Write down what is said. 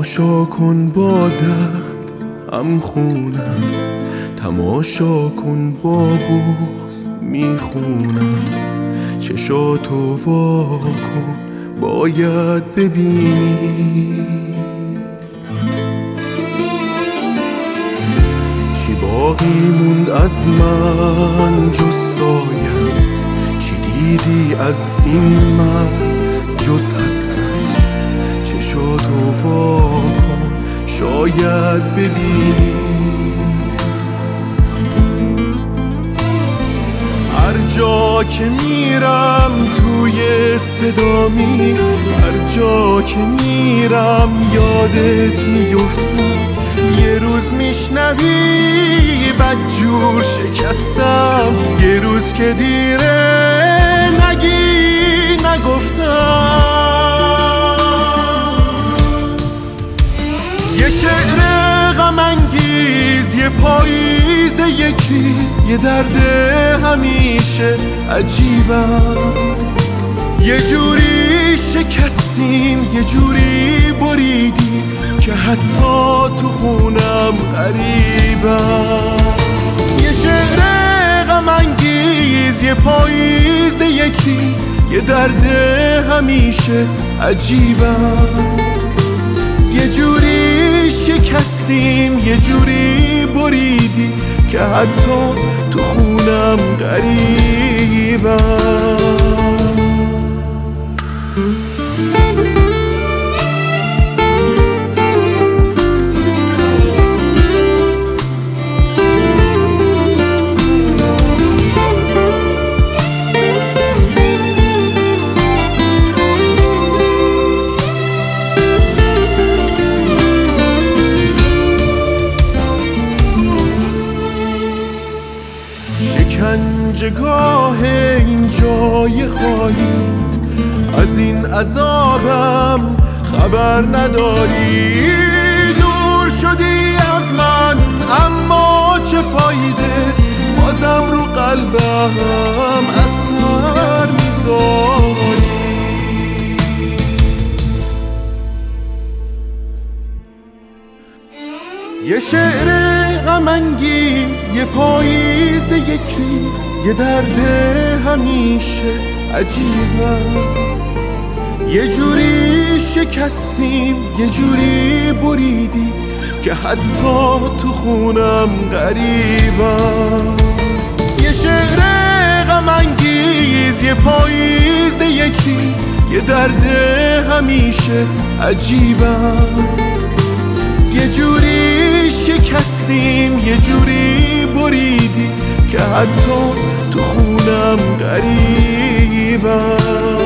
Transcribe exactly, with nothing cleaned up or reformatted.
تماشا کن با درد هم خونم، تماشا کن با بغض میخونم. چشاتو وا کن باید ببینی چی باقی موند از من جز سایه. چی دیدی از این مرد جز حسرت؟ چشاتو وا کن شاید ببینی. هر جا که میرم توی صدا می، هر جا که میرم یادت میفتم. یه روز میشنوی بدجور شکستم، یه روز که دیره نگی نگفتم. یه شعر غم انگیز، یه پاییز، یک ریز، یه درد همیشه عجیبم. یه جوری شکستیم، یه جوری بریدیم که حتی تو خونم غریبم. یه شعر غم انگیز، یه پاییز، یک ریز، یه درد همیشه عجیبم. یه جوری شکستیم، یه جوری بریدیم که حتی تو خونم غریبم. شکنجهگاه این جای خالی، از این عذابم خبر نداری. دور شدی از من اما چه فایده، بازم رو قلبم اثر میذاری. یه شعر غم انگیز، یه پاییز، یک ریز، یه درد همیشه عجیبم. یه جوری شکستیم، یه جوری بریدی که حتی تو خونم غریبم. یه شعر غم انگیز، یه پاییز، یک ریز، یه درد همیشه عجیبم. یه جوری شکستیم، یه جوری بریدی که حتی تو خونم غریبم.